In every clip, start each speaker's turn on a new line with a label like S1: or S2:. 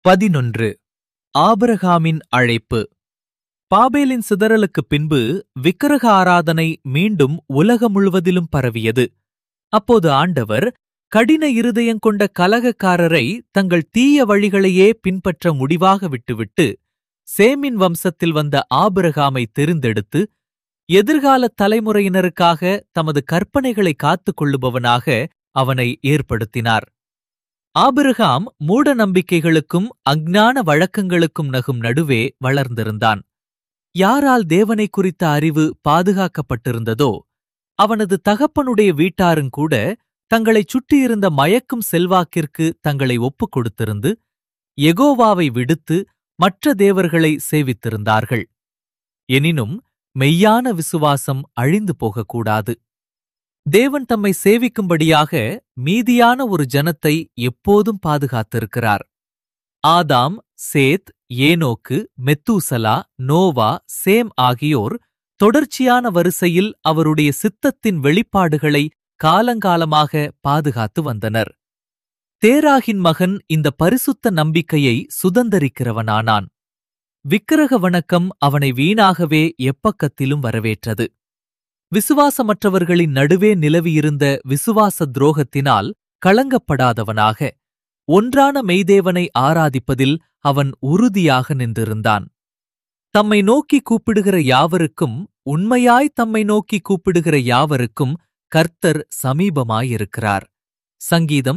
S1: 11. ஆபிரகாமின் அழைப்பு. பாபேலின் சிதறலுக்குப் பின்பு விக்கிரக ஆராதனை மீண்டும் உலகம் முழுவதிலும் பரவியது. அப்போது ஆண்டவர் கடின இருதயங்கொண்ட கலகக்காரரை தங்கள் தீய வழிகளையே பின்பற்ற முடிவாக விட்டுவிட்டு சேமின் வம்சத்தில் வந்த ஆபிரகாமை தெரிந்தெடுத்து எதிர்கால தலைமுறையினருக்காக தமது கற்பனைகளை காத்துக் கொள்ளுபவனாக அவனை ஏற்படுத்தினார். ஆபிரகாம் மூட நம்பிக்கைகளுக்கும் அஞ்ஞான வழக்கங்களுக்கும் நகும் நடுவே வளர்ந்திருந்தான். யாரால் தேவனை குறித்த அறிவு பாதுகாக்கப்பட்டிருந்ததோ அவனது தகப்பனுடைய வீட்டாருங்கூட தங்களைச் சுற்றியிருந்த மயக்கும் செல்வாக்கிற்கு தங்களை ஒப்புக் கொடுத்திருந்து யெகோவாவை விடுத்து மற்ற தேவர்களை சேவித்திருந்தார்கள். எனினும் மெய்யான விசுவாசம் அழிந்து போகக்கூடாது. தேவன் தம்மை சேவிக்கும்படியாக மீதியான ஒரு ஜனத்தை எப்போதும் பாதுகாத்திருக்கிறார். ஆதாம், சேத், ஏனோக்கு, மெத்தூசலா, நோவா, சேம் ஆகியோர் தொடர்ச்சியான வரிசையில் அவருடைய சித்தத்தின் வெளிப்பாடுகளை காலங்காலமாக பாதுகாத்து வந்தனர். தேராகின் மகன் இந்த பரிசுத்த நம்பிக்கையை சுதந்தரிக்கிறவனானான். விக்கிரக வணக்கம் அவனை வீணாகவே எப்பக்கத்திலும் வரவேற்றது. விசுவாசமற்றவர்களின் நடுவே நிலவியிருந்த விசுவாச துரோகத்தினால் களங்கப்படாதவனாக ஒன்றான மெய்தேவனை ஆராதிப்பதில் அவன் உறுதியாக நின்றிருந்தான். தம்மை நோக்கி கூப்பிடுகிற யாவருக்கும், உண்மையாய் தம்மை நோக்கி கூப்பிடுகிற யாவருக்கும் கர்த்தர் சமீபமாயிருக்கிறார். சங்கீதம்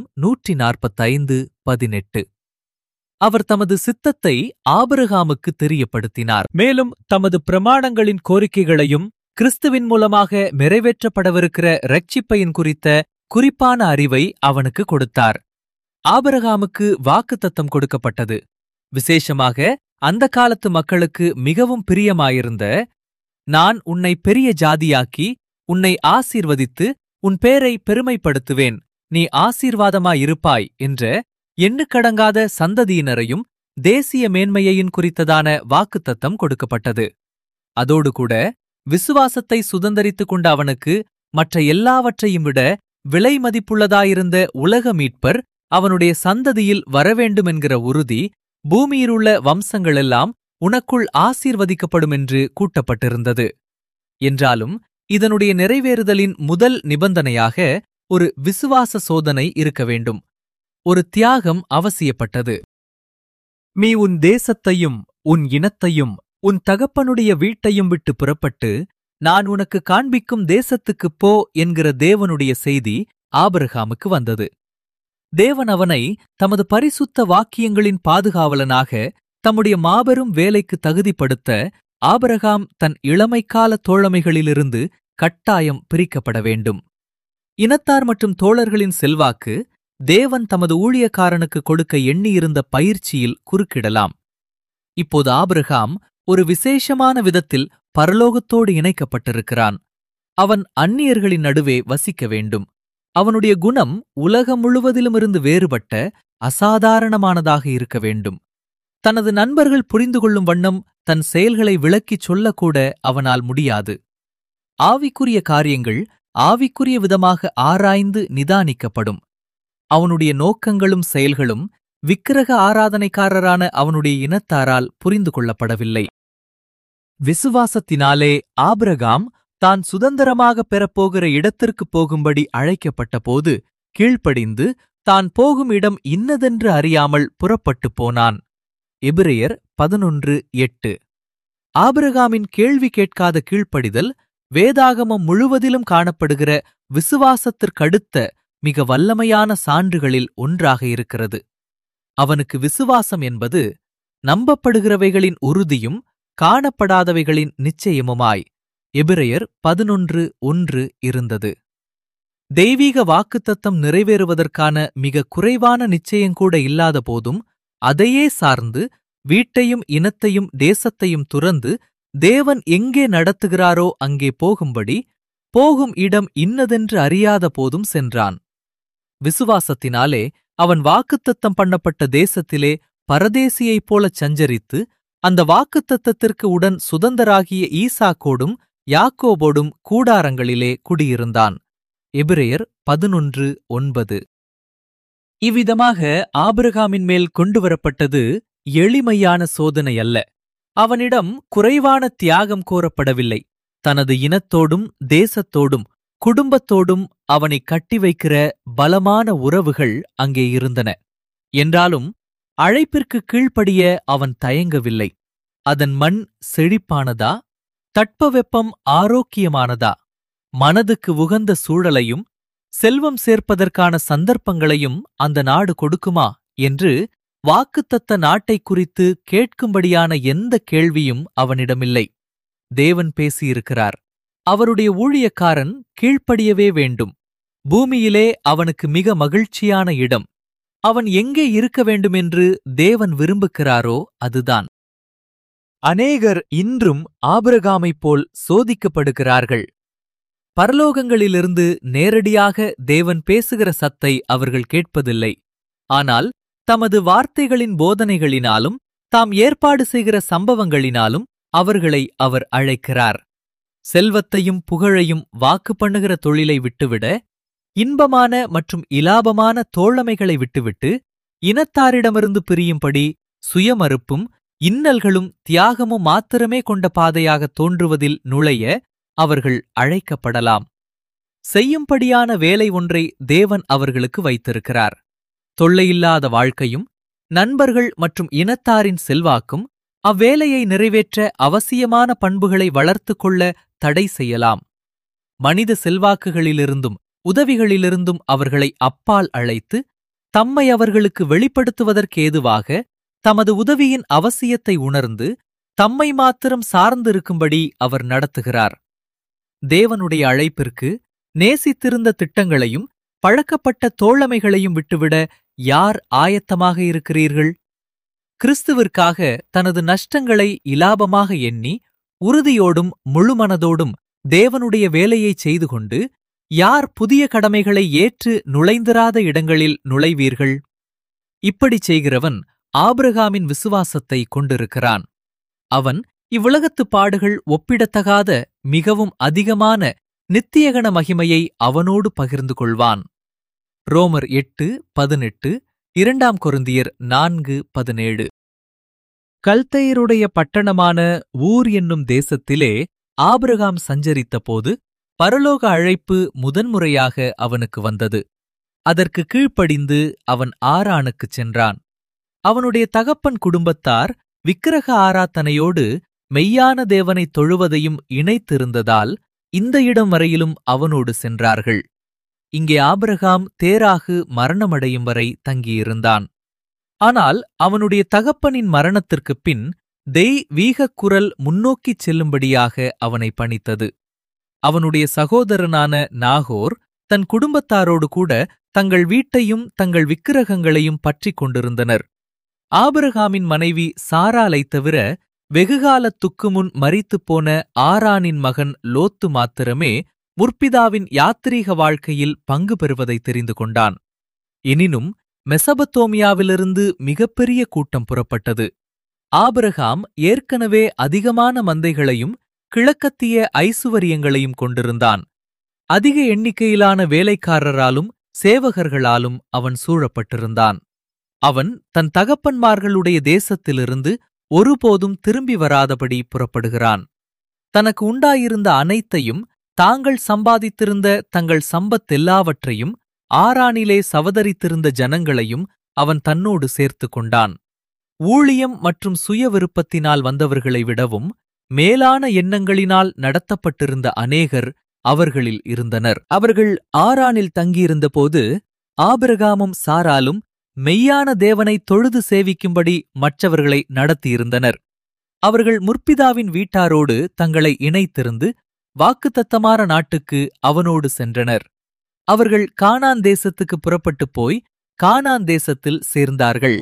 S1: 145:18. அவர் தமது சித்தத்தை ஆபிரகாமுக்கு தெரியப்படுத்தினார். மேலும் தமது பிரமாணங்களின் கோரிக்கைகளையும் கிறிஸ்துவின் மூலமாக நிறைவேற்றப்படவிருக்கிற இரட்சிப்பையின் குறித்த குறிப்பான அறிவை அவனுக்கு கொடுத்தார். ஆபிரகாமுக்கு வாக்குத்தத்தம் கொடுக்கப்பட்டது. விசேஷமாக அந்த காலத்து மக்களுக்கு மிகவும் பிரியமாயிருந்த, நான் உன்னை பெரிய ஜாதியாக்கி உன்னை ஆசீர்வதித்து உன் பேரை பெருமைப்படுத்துவேன், நீ ஆசீர்வாதமாயிருப்பாய் என்ற எண்ணுக்கடங்காத சந்ததியினரையும் தேசிய மேன்மையையும் குறித்ததான வாக்குத்தத்தம் கொடுக்கப்பட்டது. அதோடு கூட விசுவாசத்தை சுதந்தரித்துக் கொண்ட அவனுக்கு மற்ற எல்லாவற்றையும் விட விலை மதிப்புள்ளதாயிருந்த உலக மீட்பர் அவனுடைய சந்ததியில் வரவேண்டுமென்கிற உறுதி, பூமியிலுள்ள வம்சங்களெல்லாம் உனக்குள் ஆசீர்வதிக்கப்படும் என்று கூட்டப்பட்டிருந்தது. என்றாலும் இதனுடைய நிறைவேறுதலின் முதல் நிபந்தனையாக ஒரு விசுவாச சோதனை இருக்க வேண்டும். ஒரு தியாகம் அவசியப்பட்டது. நீ உன் தேசத்தையும் உன் இனத்தையும் உன் தகப்பனுடைய வீட்டையும் விட்டு புறப்பட்டு நான் உனக்கு காண்பிக்கும் தேசத்துக்குப் போ என்கிற தேவனுடைய செய்தி ஆபிரகாமுக்கு வந்தது. தேவன் அவனை தமது பரிசுத்த வாக்கியங்களின் பாதுகாவலனாக தம்முடைய மாபெரும் வேலைக்கு தகுதிப்படுத்த ஆபிரகாம் தன் இளமைக்கால தோழமைகளிலிருந்து கட்டாயம் பிரிக்கப்பட வேண்டும். இனத்தார் மற்றும் தோழர்களின் செல்வாக்கு தேவன் தமது ஊழியக்காரனுக்கு கொடுக்க எண்ணியிருந்த பயிற்சியில் குறுக்கிடலாம். இப்போது ஆபிரகாம் ஒரு விசேஷமான விதத்தில் பரலோகத்தோடு இணைக்கப்பட்டிருக்கிறான். அவன் அந்நியர்களின் நடுவே வசிக்க வேண்டும். அவனுடைய குணம் உலகம் முழுவதிலுமிருந்து வேறுபட்ட அசாதாரணமானதாக இருக்க வேண்டும். தனது நண்பர்கள் புரிந்து கொள்ளும் வண்ணம் தன் செயல்களை விளக்கிச் சொல்லக்கூட அவனால் முடியாது. ஆவிக்குரிய காரியங்கள் ஆவிக்குரிய விதமாக ஆராய்ந்து நிதானிக்கப்படும். அவனுடைய நோக்கங்களும் செயல்களும் விக்கிரக ஆராதனைக்காரரான அவனுடைய இனத்தாரால் புரிந்து கொள்ளப்படவில்லை. விசுவாசத்தினாலே ஆபிரகாம் தான் சுதந்திரமாகப் பெறப்போகிற இடத்திற்குப் போகும்படி அழைக்கப்பட்ட போது கீழ்ப்படிந்து தான் போகும் இடம் இன்னதென்று அறியாமல் புறப்பட்டுப் போனான். எபிரெயர் 11:8. ஆபிரகாமின் கேள்வி கேட்காத கீழ்ப்படிதல் வேதாகமம் முழுவதிலும் காணப்படுகிற விசுவாசத்திற்கடுத்த மிக வல்லமையான சான்றுகளில் ஒன்றாக இருக்கிறது. அவனுக்கு விசுவாசம் என்பது நம்பப்படுகிறவைகளின் உறுதியும் காணப்படாதவைகளின் நிச்சயமுமாய் எபிரெயர் 11:1 இருந்தது. தெய்வீக வாக்குத்தத்தம் நிறைவேறுவதற்கான மிக குறைவான நிச்சயங்கூட இல்லாத போதும் அதையே சார்ந்து வீட்டையும் இனத்தையும் தேசத்தையும் துறந்து தேவன் எங்கே நடத்துகிறாரோ அங்கே போகும்படி போகும் இடம் இன்னதென்று அறியாத போதும் சென்றான். விசுவாசத்தினாலே அவன் வாக்குத்தத்தம் பண்ணப்பட்ட தேசத்திலே பரதேசியைப் போலச் சஞ்சரித்து அந்த வாக்குத்தத்தத்திற்கு உடன் சுதந்தராகிய ஈசாக்கோடும் யாக்கோபோடும் கூடாரங்களிலே குடியிருந்தான். எபிரெயர் 11:9. இவ்விதமாக ஆபிரகாமின் மேல் கொண்டுவரப்பட்டது எளிமையான சோதனை அல்ல. அவனிடம் குறைவான தியாகம் கோரப்படவில்லை. தனது இனத்தோடும் தேசத்தோடும் குடும்பத்தோடும் அவனை கட்டி வைக்கிற பலமான உறவுகள் அங்கே இருந்தன. என்றாலும் அழைப்பிற்கு கீழ்ப்படிய அவன் தயங்கவில்லை. அதன் மண் செழிப்பானதா? தட்பவெப்பம் ஆரோக்கியமானதா? மனதுக்கு உகந்த சூழலையும் செல்வம் சேர்ப்பதற்கான சந்தர்ப்பங்களையும் அந்த நாடு கொடுக்குமா என்று வாக்குத்தத்த நாட்டை குறித்து கேட்கும்படியான எந்த கேள்வியும் அவனிடமில்லை. தேவன் பேசியிருக்கிறார். அவருடைய ஊழியக்காரன் கீழ்ப்படியவே வேண்டும். பூமியிலே அவனுக்கு மிக மகிழ்ச்சியான இடம். அவன் எங்கே இருக்க வேண்டுமென்று தேவன் விரும்புகிறாரோ அதுதான். அநேகர் இன்றும் ஆபிரகாமைப் போல் சோதிக்கப்படுகிறார்கள். பரலோகங்களிலிருந்து நேரடியாக தேவன் பேசுகிற சத்தை அவர்கள் கேட்பதில்லை. ஆனால் தமது வார்த்தைகளின் போதனைகளினாலும் தாம் ஏற்பாடு செய்கிற சம்பவங்களினாலும் அவர்களை அவர் அழைக்கிறார். செல்வத்தையும் புகழையும் வாக்கு பண்ணுகிற தொழிலை விட்டுவிட, இன்பமான மற்றும் இலாபமான தோழமைகளை விட்டுவிட்டு, இனத்தாரிடமிருந்து பிரியும்படி சுயமறுப்பும் இன்னல்களும் தியாகமும் மாத்திரமே கொண்ட பாதையாக தோன்றுவதில் நுழைய அவர்கள் அழைக்கப்படலாம். செய்யும்படியான வேலை ஒன்றை தேவன் அவர்களுக்கு வைத்திருக்கிறார். தொல்லையில்லாத வாழ்க்கையும் நண்பர்கள் மற்றும் இனத்தாரின் செல்வாக்கும் அவ்வேலையை நிறைவேற்ற அவசியமான பண்புகளை வளர்த்துக் கொள்ள தடை செய்யலாம். மனித செல்வாக்குகளிலிருந்தும் உதவிகளிலிருந்தும் அவர்களை அப்பால் அழைத்து, தம்மை அவர்களுக்கு வெளிப்படுத்துவதற்கேதுவாக தமது உதவியின் அவசியத்தை உணர்ந்து தம்மை மாத்திரம் சார்ந்திருக்கும்படி அவர் நடத்துகிறார். தேவனுடைய அழைப்பிற்கு நேசித்திருந்த திட்டங்களையும் பழக்கப்பட்ட தோழமைகளையும் விட்டுவிட யார் ஆயத்தமாக இருக்கிறீர்கள்? கிறிஸ்துவிற்காக தனது நஷ்டங்களை இலாபமாக எண்ணி உறுதியோடும் முழுமனதோடும் தேவனுடைய வேலையைச் செய்து கொண்டு யார் புதிய கடமைகளை ஏற்று நுழைந்திராத இடங்களில் நுழைவீர்கள்? இப்படிச் செய்கிறவன் ஆபிரகாமின் விசுவாசத்தை கொண்டிருக்கிறான். அவன் இவ்வுலகத்துப் பாடுகள் ஒப்பிடத்தகாத மிகவும் அதிகமான நித்தியகன மகிமையை அவனோடு பகிர்ந்து கொள்வான். ரோமர் 8:18, 2 கொரிந்தியர் 4:17. கல்தையருடைய பட்டணமான ஊர் என்னும் தேசத்திலே ஆபிரகாம் சஞ்சரித்தபோது பரலோக அழைப்பு முதன்முறையாக அவனுக்கு வந்தது. அதற்கு கீழ்ப்படிந்து அவன் ஆரானுக்குச் சென்றான். அவனுடைய தகப்பன் குடும்பத்தார் விக்கிரக ஆராதனையோடு மெய்யான தேவனை தொழுவதையும் இணைத்திருந்ததால் இந்த இடம் வரையிலும் அவனோடு சென்றார்கள். இங்கே ஆபிரகாம் தேராகு மரணமடையும் வரை தங்கியிருந்தான். ஆனால் அவனுடைய தகப்பனின் மரணத்திற்குப் பின் தெய்வீகக் குரல் முன்னோக்கிச் செல்லும்படியாக அவனை பணித்தது. அவனுடைய சகோதரனான நாகோர் தன் குடும்பத்தாரோடு கூட தங்கள் வீட்டையும் தங்கள் விக்கிரகங்களையும் பற்றிக் கொண்டிருந்தனர். ஆபிரகாமின் மனைவி சாராளைத் தவிர வெகுகாலத்துக்கு முன் மரித்துப்போன ஆரானின் மகன் லோத்து மாத்திரமே முற்பிதாவின் யாத்திரீக வாழ்க்கையில் பங்கு பெறுவதை தெரிந்து கொண்டான். எனினும் மெசபத்தோமியாவிலிருந்து மிகப்பெரிய கூட்டம் புறப்பட்டது. ஆபிரகாம் ஏற்கனவே அதிகமான மந்தைகளையும் கிழக்கத்திய ஐசுவரியங்களையும் கொண்டிருந்தான். அதிக எண்ணிக்கையிலான வேலைக்காரராலும் சேவகர்களாலும் அவன் சூழப்பட்டிருந்தான். அவன் தன் தகப்பன்மார்களுடைய தேசத்திலிருந்து ஒருபோதும் திரும்பி வராதபடி புறப்படுகிறான். தனக்கு உண்டாயிருந்த அனைத்தையும், தாங்கள் சம்பாதித்திருந்த தங்கள் சம்பத்தெல்லாவற்றையும், ஆரானிலே சவதரித்திருந்த ஜனங்களையும் அவன் தன்னோடு சேர்த்து கொண்டான். ஊழியம் மற்றும் சுய விருப்பத்தினால் வந்தவர்களை விடவும் மேலான எண்ணங்களினால் நடத்தப்பட்டிருந்த அநேகர் அவர்களில் இருந்தனர். அவர்கள் ஆரானில் தங்கியிருந்தபோது ஆபிரகாமும் சாராலும் மெய்யான தேவனை தொழுது சேவிக்கும்படி மற்றவர்களை நடத்தியிருந்தனர். அவர்கள் முற்பிதாவின் வீட்டாரோடு தங்களை இணைத்திருந்து வாக்குத்தத்தமான நாட்டுக்கு அவனோடு சென்றனர். அவர்கள் கானான் தேசத்துக்கு புறப்பட்டுப் போய் கானான் தேசத்தில் சேர்ந்தார்கள்.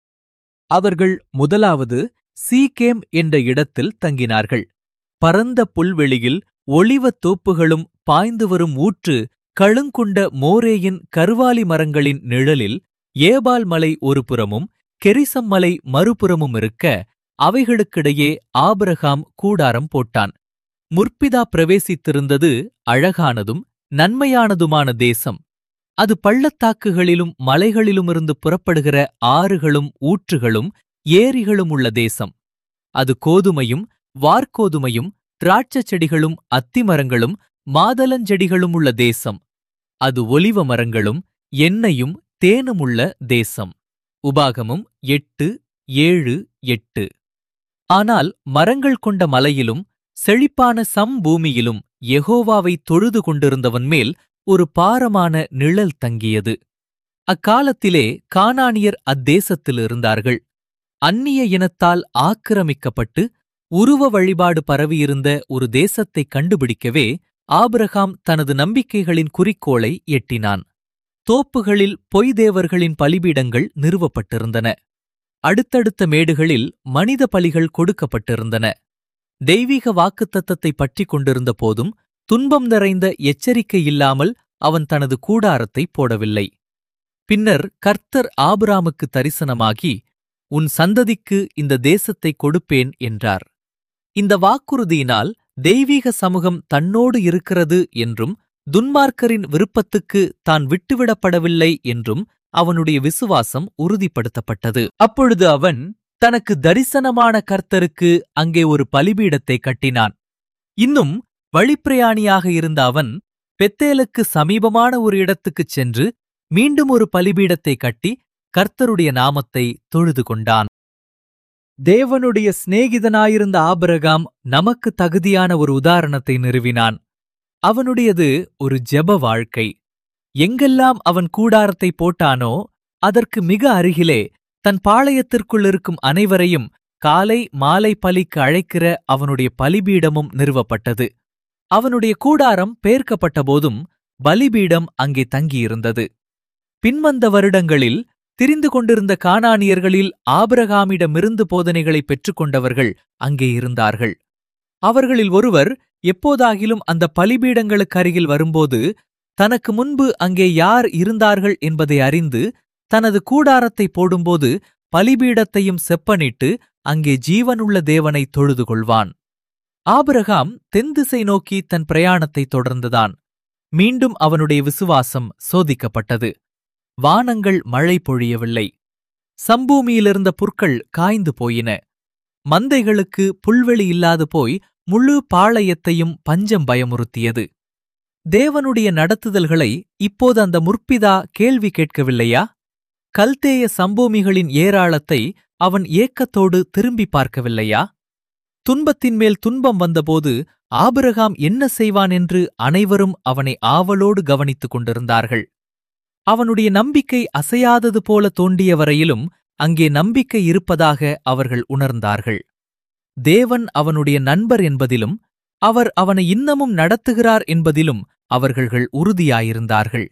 S1: அவர்கள் முதலாவது சீகேம் என்ற இடத்தில் தங்கினார்கள். பரந்த புல்வெளியில் ஒலிவத் தோப்புகளும் பாய்ந்து வரும் ஊற்று கழுங்குண்ட மோரேயின் கருவாலி மரங்களின் நிழலில் ஏபால் மலை ஒரு புறமும் கெரிசம் மலை மறுபுறமும் இருக்க அவைகளுக்கிடையே ஆபிரகாம் கூடாரம் போட்டான். முற்பிதா பிரவேசித்திருந்தது அழகானதும் நன்மையானதுமான தேசம். அது பள்ளத்தாக்குகளிலும் மலைகளிலுமிருந்து புறப்படுகிற ஆறுகளும் ஊற்றுகளும் ஏரிகளும் உள்ள தேசம். அது கோதுமையும் வார்கோதுமையும் திராட்சைச் செடிகளும் அத்திமரங்களும் மாதளஞ்செடிகளும் உள்ள தேசம். அது ஒலிவ மரங்களும் எண்ணெயும் தேனுமுள்ள தேசம். உபாகமம் 8:7-8. ஆனால் மரங்கள் கொண்ட மலையிலும் செழிப்பான சம்பூமியிலும் யெகோவாவை தொழுது கொண்டிருந்தவன் மேல் ஒரு பாரமான நிழல் தங்கியது. அக்காலத்திலே கானானியர் அத்தேசத்தில் இருந்தார்கள். அந்நிய இனத்தால் ஆக்கிரமிக்கப்பட்டு உருவ வழிபாடு பரவியிருந்த ஒரு தேசத்தைக் கண்டுபிடிக்கவே ஆபிரகாம் தனது நம்பிக்கைகளின் குறிக்கோளை எட்டினான். தோப்புகளில் பொய் தேவர்களின் பலிபீடங்கள் நிறுவப்பட்டிருந்தன. அடுத்தடுத்த மேடுகளில் மனித பலிகள் கொடுக்கப்பட்டிருந்தன. தெய்வீக வாக்குத்தத்தத்தை பற்றிக் கொண்டிருந்த போதும் துன்பம் நிறைந்த எச்சரிக்கை இல்லாமல் அவன் தனது கூடாரத்தை போடவில்லை. பின்னர் கர்த்தர் ஆபிராமுக்கு தரிசனமாகி, உன் சந்ததிக்கு இந்த தேசத்தை கொடுப்பேன் என்றார். இந்த வாக்குறுதியினால் தெய்வீக சமூகம் தன்னோடு இருக்கிறது என்றும் துன்மார்க்கரின் விருப்பத்துக்கு தான் விட்டுவிடப்படவில்லை என்றும் அவனுடைய விசுவாசம் உறுதிப்படுத்தப்பட்டது. அப்பொழுது அவன் தனக்கு தரிசனமான கர்த்தருக்கு அங்கே ஒரு பலிபீடத்தை கட்டினான். இன்னும் வழிப்பிரயாணியாக இருந்த அவன் பெத்தேலுக்கு சமீபமான ஒரு இடத்துக்குச் சென்று மீண்டும் ஒரு பலிபீடத்தை கட்டி கர்த்தருடைய நாமத்தை தொழுது கொண்டான். தேவனுடைய சிநேகிதனாயிருந்த ஆபிரகாம் நமக்கு தகுதியான ஒரு உதாரணத்தை நிறுவினான். அவனுடையது ஒரு ஜெப வாழ்க்கை. எங்கெல்லாம் அவன் கூடாரத்தை போட்டானோ அதற்கு மிக அருகிலே தன் பாளையத்திற்குள் இருக்கும் அனைவரையும் காலை மாலை பலிக்கு அழைக்கிற அவனுடைய பலிபீடமும் நிறுவப்பட்டது. அவனுடைய கூடாரம் பெயர்க்கப்பட்டபோதும் பலிபீடம் அங்கே தங்கியிருந்தது. பின்வந்த வருடங்களில் திரிந்து கொண்டிருந்த கானானியர்களில் ஆபிரகாமிடமிருந்து போதனைகளை பெற்றுக்கொண்டவர்கள் அங்கே இருந்தார்கள். அவர்களில் ஒருவர் எப்போதாகிலும் அந்த பலிபீடங்களுக்கு அருகில் வரும்போது தனக்கு முன்பு அங்கே யார் இருந்தார்கள் என்பதை அறிந்து தனது கூடாரத்தை போடும்போது பலிபீடத்தையும் செப்பனிட்டு அங்கே ஜீவனுள்ள தேவனை தொழுது கொள்வான். ஆபிரகாம் தென்திசை நோக்கி தன் பிரயாணத்தை தொடர்ந்துதான். மீண்டும் அவனுடைய விசுவாசம் சோதிக்கப்பட்டது. வானங்கள் மழை பொழியவில்லை. சம்பூமியிலிருந்த புற்கள் காய்ந்து போயின. மந்தைகளுக்கு புல்வெளி இல்லாது போய் முழு பாளையத்தையும் பஞ்சம் பயமுறுத்தியது. தேவனுடைய நடத்துதல்களை இப்போது அந்த முற்பிதா கேள்வி கேட்கவில்லையா? கல்தேய சம்பூமிகளின் ஏராளத்தை அவன் ஏக்கத்தோடு திரும்பி பார்க்கவில்லையா? துன்பத்தின் மேல் துன்பம் வந்தபோது ஆபிரகாம் என்ன செய்வான் என்று அனைவரும் அவனை ஆவலோடு கவனித்துக் கொண்டிருந்தார்கள். அவனுடைய நம்பிக்கை அசையாதது போல தோன்றிய வரையிலும் அங்கே நம்பிக்கை இருப்பதாக அவர்கள் உணர்ந்தார்கள். தேவன் அவனுடைய நண்பர் என்பதிலும் அவர் அவனை இன்னமும் நடத்துகிறார் என்பதிலும் அவர்கள் உறுதியாயிருந்தார்கள்.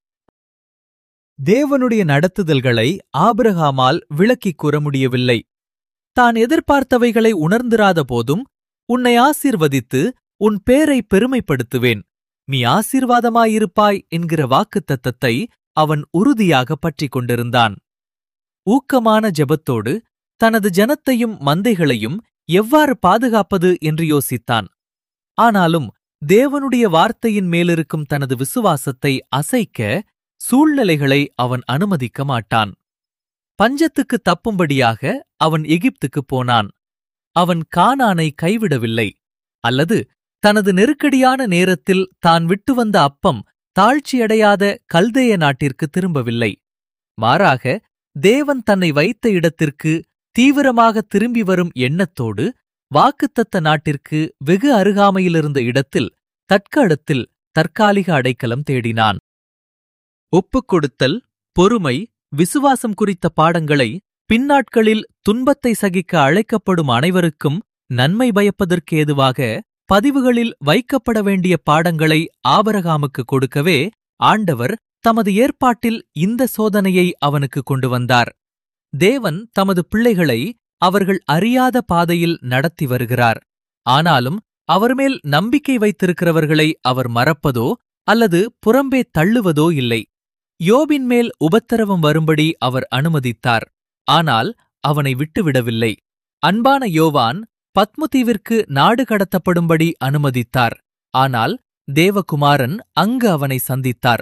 S1: தேவனுடைய நடத்துதல்களை ஆபிரகாமால் விளக்கிக் கூற முடியவில்லை. தான் எதிர்பார்த்தவைகளை உணர்ந்திராத போதும், உன்னை ஆசீர்வதித்து உன் பேரை பெருமைப்படுத்துவேன், நீ ஆசீர்வாதமாயிருப்பாய் என்கிற வாக்குத்தத்தத்தை அவன் உறுதியாக பற்றிக் கொண்டிருந்தான். ஊக்கமான ஜெபத்தோடு தனது ஜனத்தையும் மந்தைகளையும் எவ்வாறு பாதுகாப்பது என்று யோசித்தான். ஆனாலும் தேவனுடைய வார்த்தையின் மேலிருக்கும் தனது விசுவாசத்தை அசைக்க சூழ்நிலைகளை அவன் அனுமதிக்க மாட்டான். பஞ்சத்துக்கு தப்பும்படியாக அவன் எகிப்துக்குப் போனான். அவன் கானானை கைவிடவில்லை. அல்லது தனது நெருக்கடியான நேரத்தில் தான் விட்டு வந்த அப்பம் தாழ்ச்சியடையாத கல்தேய நாட்டிற்கு திரும்பவில்லை. மாறாக தேவன் தன்னை வைத்த இடத்திற்கு தீவிரமாக திரும்பி வரும் எண்ணத்தோடு வாக்குத்தத்த நாட்டிற்கு வெகு அருகாமையிலிருந்த இடத்தில் தற்காலத்தில் தற்காலிக அடைக்கலம் தேடினான். ஒப்புக்கொடுத்தல், பொறுமை, விசுவாசம் குறித்த பாடங்களை பின்னாட்களில் துன்பத்தை சகிக்க அழைக்கப்படும் அனைவருக்கும் நன்மை பயப்பதற்கு ஏதுவாக பதிவுகளில் வைக்கப்பட வேண்டிய பாடங்களை ஆபிரகாமுக்கு கொடுக்கவே ஆண்டவர் தமது ஏற்பாட்டில் இந்த சோதனையை அவனுக்கு கொண்டு வந்தார். தேவன் தமது பிள்ளைகளை அவர்கள் அறியாத பாதையில் நடத்தி வருகிறார். ஆனாலும் அவர்மேல் நம்பிக்கை வைத்திருக்கிறவர்களை அவர் மறப்பதோ அல்லது புறம்பே தள்ளுவதோ இல்லை. யோபின் மேல் உபத்திரவம் வரும்படி அவர் அனுமதித்தார். ஆனால் அவனை விட்டுவிடவில்லை. அன்பான யோவான் பத்முதீவிற்கு நாடு கடத்தப்படும்படி அனுமதித்தார். ஆனால் தேவகுமாரன் அங்கு அவனை சந்தித்தார்.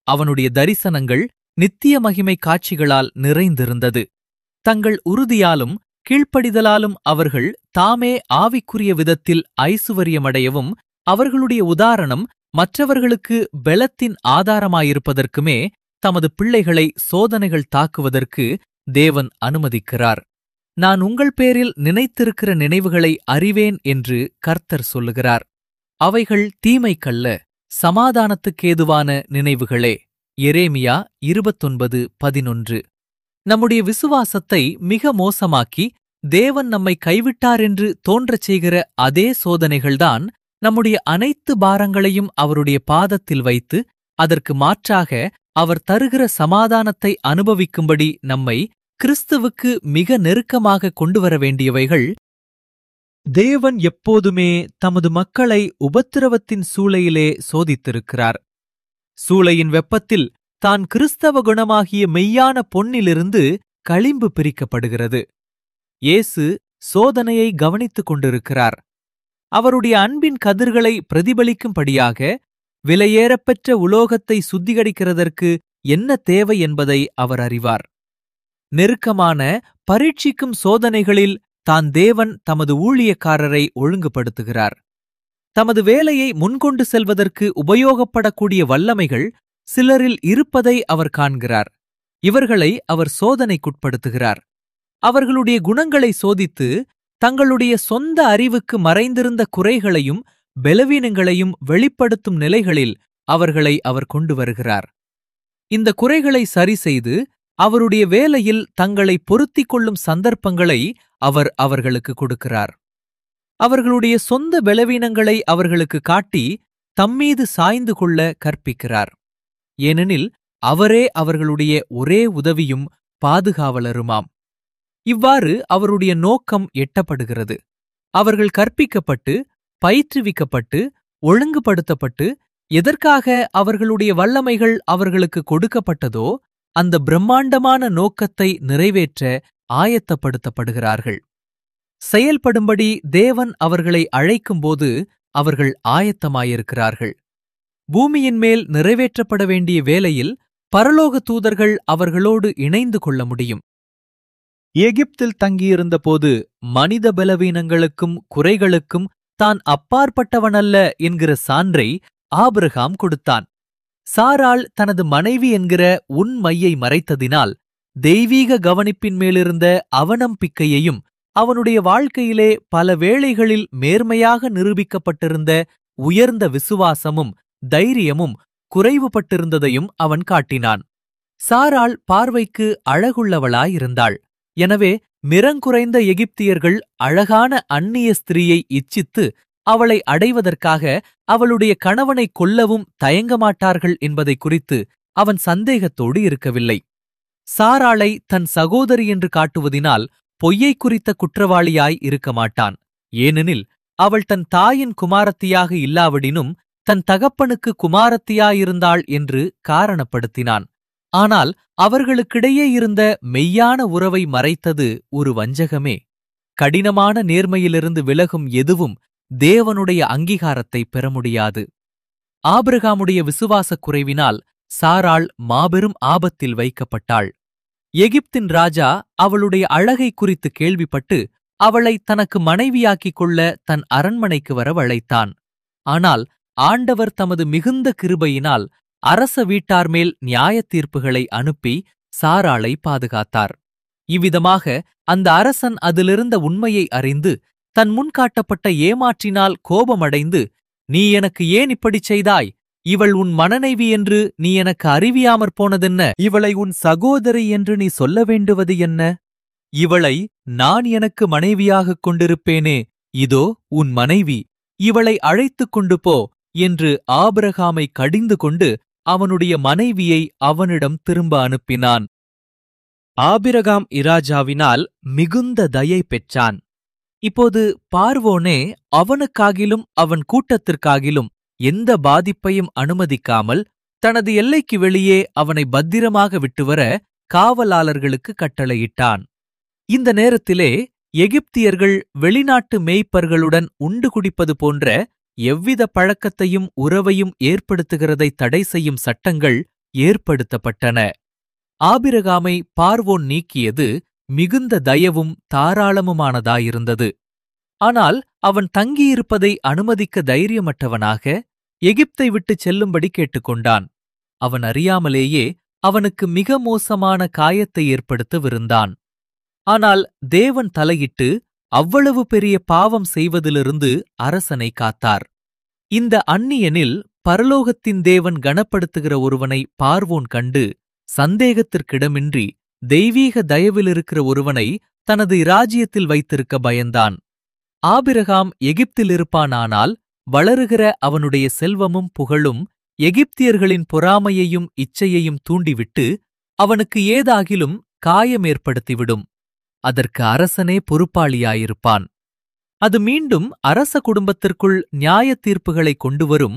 S1: அவனுடைய தரிசனங்கள் நித்திய மகிமை காட்சிகளால் நிறைந்திருந்தது. தங்கள் உறுதியாலும் கீழ்ப்படிதலாலும் அவர்கள் தாமே ஆவிக்குரிய விதத்தில் ஐசுவரியமடையவும், அவர்களுடைய உதாரணம் மற்றவர்களுக்கு பெலத்தின் ஆதாரமாயிருப்பதற்குமே தமது பிள்ளைகளை சோதனைகள் தாக்குவதற்கு தேவன் அனுமதிக்கிறார். நான் உங்கள் பேரில் நினைத்திருக்கிற நினைவுகளை அறிவேன் என்று கர்த்தர் சொல்லுகிறார். அவைகள் தீமைக்கல்ல, சமாதானத்துக்கேதுவான நினைவுகளே. எரேமியா 29:11. நம்முடைய விசுவாசத்தை மிக மோசமாக்கி தேவன் நம்மை கைவிட்டார் என்று தோன்றச் செய்கிற அதே சோதனைகள்தான் நம்முடைய அனைத்து பாரங்களையும் அவருடைய பாதத்தில் வைத்து அதற்கு மாற்றாக அவர் தருகிற சமாதானத்தை அனுபவிக்கும்படி நம்மை கிறிஸ்துவுக்கு மிக நெருக்கமாக கொண்டுவர வேண்டியவைகள். தேவன் எப்போதுமே தமது மக்களை உபத்திரவத்தின் சூளையிலே சோதித்திருக்கிறார். சூளையின் வெப்பத்தில் தான் கிறிஸ்தவ குணமாகிய மெய்யான பொன்னிலிருந்து களிம்பு பிரிக்கப்படுகிறது. இயேசு சோதனையை கவனித்துக் கொண்டிருக்கிறார். அவருடைய அன்பின் கதிர்களை பிரதிபலிக்கும்படியாக விலையேறப்பெற்ற உலோகத்தை சுத்திகரிக்கிறதற்கு என்ன தேவை என்பதை அவர் அறிவார். நெருக்கமான பரீட்சிக்கும் சோதனைகளில் தான் தேவன் தமது ஊழியக்காரரை ஒழுங்குபடுத்துகிறார். தமது வேலையை முன்கொண்டு செல்வதற்கு உபயோகப்படக்கூடிய வல்லமைகள் சிலரில் இருப்பதை அவர் காண்கிறார். இவர்களை அவர் சோதனைக்குட்படுத்துகிறார். அவர்களுடைய குணங்களை சோதித்து தங்களுடைய சொந்த அறிவுக்கு மறைந்திருந்த குறைகளையும் பலவீனங்களையும் வெளிப்படுத்தும் நிலைகளில் அவர்களை அவர் கொண்டு வருகிறார். இந்த குறைகளை சரிசெய்து அவருடைய வேலையில் தங்களை பொருத்திக் கொள்ளும் சந்தர்ப்பங்களை அவர் அவர்களுக்கு கொடுக்கிறார். அவர்களுடைய சொந்த பலவீனங்களை அவர்களுக்கு காட்டி தம்மீது சாய்ந்து கொள்ள கற்பிக்கிறார். ஏனெனில் அவரே அவர்களுடைய ஒரே உதவியும் பாதுகாவலருமாம். இவ்வாறு அவருடைய நோக்கம் எட்டப்படுகிறது. அவர்கள் கற்பிக்கப்பட்டு, பயிற்றுவிக்கப்பட்டு, ஒழுங்குபடுத்தப்பட்டு, எதற்காக அவர்களுடைய வல்லமைகள் அவர்களுக்கு கொடுக்கப்பட்டதோ அந்த பிரம்மாண்டமான நோக்கத்தை நிறைவேற்ற ஆயத்தப்படுத்தப்படுகிறார்கள். செயல்படும்படி தேவன் அவர்களை அழைக்கும்போது அவர்கள் ஆயத்தமாயிருக்கிறார்கள். பூமியின் மேல் நிறைவேற்றப்பட வேண்டிய வேளையில் பரலோக தூதர்கள் அவர்களோடு இணைந்து கொள்ள முடியும். எகிப்தில் தங்கியிருந்தபோது மனித பலவீனங்களுக்கும் குறைகளுக்கும் தான் அப்பாற்பட்டவனல்ல என்கிற சான்றை ஆபிரகாம் கொடுத்தான். சாராள் தனது மனைவி என்கிற உண்மையை மறைத்ததினால் தெய்வீக கவனிப்பின் மேலிருந்த அவநம்பிக்கையையும் அவனுடைய வாழ்க்கையிலே பல வேளைகளில் மேன்மையாக நிரூபிக்கப்பட்டிருந்த உயர்ந்த விசுவாசமும் தைரியமும் குறைவுபட்டிருந்ததையும் அவன் காட்டினான். சாராள் பார்வைக்கு அழகுள்ளவளாயிருந்தாள். எனவே மிரங்குறைந்த எகிப்தியர்கள் அழகான அந்நிய ஸ்திரீயை இச்சித்து அவளை அடைவதற்காக அவளுடைய கணவனை கொல்லவும் தயங்கமாட்டார்கள் என்பதை குறித்து அவன் சந்தேகத்தோடு இருக்கவில்லை. சாராளை தன் சகோதரி என்று காட்டுவதினால் பொய்யை குறித்த குற்றவாளியாய் இருக்க மாட்டான். ஏனெனில் அவள் தன் தாயின் குமாரத்தியாக இல்லாவிடினும் தன் தகப்பனுக்கு குமாரத்தியாயிருந்தாள் என்று காரணப்படுத்தினான். ஆனால் அவர்களுக்கிடையே இருந்த மெய்யான உறவை மறைத்தது ஒரு வஞ்சகமே. கடினமான நேர்மையிலிருந்து விலகும் எதுவும் தேவனுடைய அங்கீகாரத்தை பெற முடியாது. ஆபிரகாமுடைய விசுவாசக் குறைவினால் சாராள் மாபெரும் ஆபத்தில் வைக்கப்பட்டாள். எகிப்தின் ராஜா அவளுடைய அழகை குறித்து கேள்விப்பட்டு அவளை தனக்கு மனைவியாக்கிக் கொள்ள தன் அரண்மனைக்கு வரவழைத்தான். ஆனால் ஆண்டவர் தமது மிகுந்த கிருபையினால் அரச வீட்டார்மேல் நியாயத்தீர்ப்புகளை அனுப்பி சாராளை பாதுகாத்தார். இவ்விதமாக அந்த அரசன் அதிலிருந்த உண்மையை அறிந்து தன் முன்காட்டப்பட்ட ஏமாற்றினால் கோபமடைந்து, நீ எனக்கு ஏன் இப்படிச் செய்தாய்? இவள் உன் மனனைவி என்று நீ எனக்கு அறிவியாமற் போனதென்ன? இவளை உன் சகோதரி என்று நீ சொல்ல வேண்டுவது என்ன? இவளை நான் எனக்கு மனைவியாகக் கொண்டிருப்பேனே, இதோ உன் மனைவி, இவளை அழைத்துக் கொண்டு போ என்று ஆபிரகாமை கடிந்து கொண்டு அவனுடைய மனைவியை அவனிடம் திரும்ப அனுப்பினான். ஆபிரகாம் இராஜாவினால் மிகுந்த தயை பெற்றான். இப்போது பார்வோனே அவனுக்காகிலும் அவன் கூட்டத்திற்காகிலும் எந்த பாதிப்பையும் அனுமதிக்காமல் தனது எல்லைக்கு வெளியே அவனை பத்திரமாக விட்டுவர காவலாளர்களுக்கு கட்டளையிட்டான். இந்த நேரத்திலே எகிப்தியர்கள் வெளிநாட்டு மேய்ப்பர்களுடன் உண்டு குடிப்பது போன்ற எவ்வித பழக்கத்தையும் உறவையும் ஏற்படுத்துகிறதை தடை செய்யும் சட்டங்கள் ஏற்படுத்தப்பட்டன. ஆபிரகாமை பார்வோன் நீக்கியது மிகுந்த தயவும் தாராளமுமானதாயிருந்தது. ஆனால் அவன் தங்கியிருப்பதை அனுமதிக்க தைரியமற்றவனாக எகிப்தை விட்டுச் செல்லும்படி கேட்டுக்கொண்டான். அவன் அறியாமலேயே அவனுக்கு மிக மோசமான காயத்தை ஏற்படுத்தவிருந்தான். ஆனால் தேவன் தலையிட்டு அவ்வளவு பெரிய பாவம் செய்வதிலிருந்து அரசனை காத்தார். இந்த அந்நியனில் பரலோகத்தின் தேவன் கனப்படுத்துகிற ஒருவனை பார்வோன் கண்டு சந்தேகத்திற்கிடமின்றி தெய்வீக தயவிலிருக்கிற ஒருவனை தனது இராஜ்யத்தில் வைத்திருக்க பயந்தான். ஆபிரகாம் எகிப்திலிருப்பானானால் வளருகிற அவனுடைய செல்வமும் புகழும் எகிப்தியர்களின் பொறாமையையும் இச்சையையும் தூண்டிவிட்டு அவனுக்கு ஏதாகிலும் காயமேற்படுத்திவிடும். அதற்கு அரசனே பொறுப்பாளியாயிருப்பான். அது மீண்டும் அரச குடும்பத்திற்குள் நியாயத் தீர்ப்புகளை கொண்டுவரும்.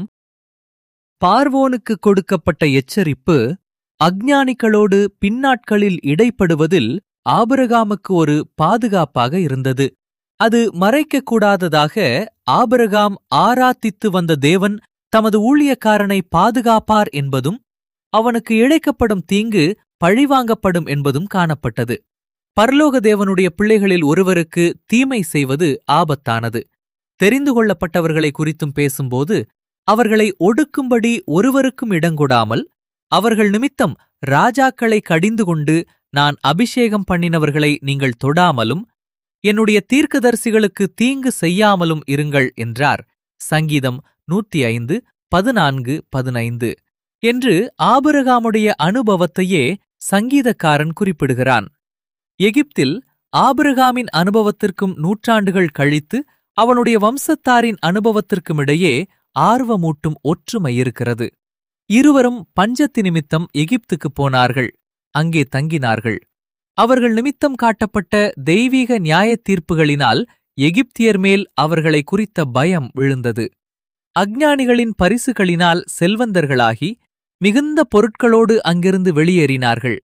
S1: பார்வோனுக்கு கொடுக்கப்பட்ட எச்சரிப்பு அஞ்ஞானிகளோடு பின்னாட்களில் இடைப்படுவதில் ஆபிரகாமுக்கு ஒரு பாதுகாப்பாக இருந்தது. அது மறைக்கக்கூடாததாக ஆபிரகாம் ஆராதித்து வந்த தேவன் தமது ஊழியக்காரனை பாதுகாப்பார் என்பதும் அவனுக்கு இழைக்கப்படும் தீங்கு பழிவாங்கப்படும் என்பதும் காணப்பட்டது. பரலோக தேவனுடைய பிள்ளைகளில் ஒருவருக்கு தீமை செய்வது ஆபத்தானது. தெரிந்து கொள்ளப்பட்டவர்களை குறித்தும் பேசும்போது அவர்களை ஒடுக்கும்படி ஒருவருக்கும் இடங்கொடாமல் அவர்கள் நிமித்தம் ராஜாக்களை கடிந்து கொண்டு நான் அபிஷேகம் பண்ணினவர்களை நீங்கள் தொடாமலும் என்னுடைய தீர்க்கதரிசிகளுக்கு தீங்கு செய்யாமலும் இருங்கள் என்றார். சங்கீதம் 105, 14, 15 என்று ஆபிரகாமுடைய அனுபவத்தையே சங்கீதக்காரன் குறிப்பிடுகிறான். எகிப்தில் ஆபிரகாமின் அனுபவத்திற்கும் நூற்றாண்டுகள் கழித்து அவனுடைய வம்சத்தாரின் அனுபவத்திற்குமிடையே ஆர்வமூட்டும் ஒற்றுமை இருக்கிறது. இருவரும் பஞ்சத்து நிமித்தம் எகிப்துக்குப் போனார்கள். அங்கே தங்கினார்கள். அவர்கள் நிமித்தம் காட்டப்பட்ட தெய்வீக நியாயத் தீர்ப்புகளினால் எகிப்தியர் மேல் அவர்களை குறித்த பயம் விழுந்தது. அஞ்ஞானிகளின் பரிசுகளினால் செல்வந்தர்களாகி மிகுந்த பொருட்களோடு அங்கிருந்து வெளியேறினார்கள்.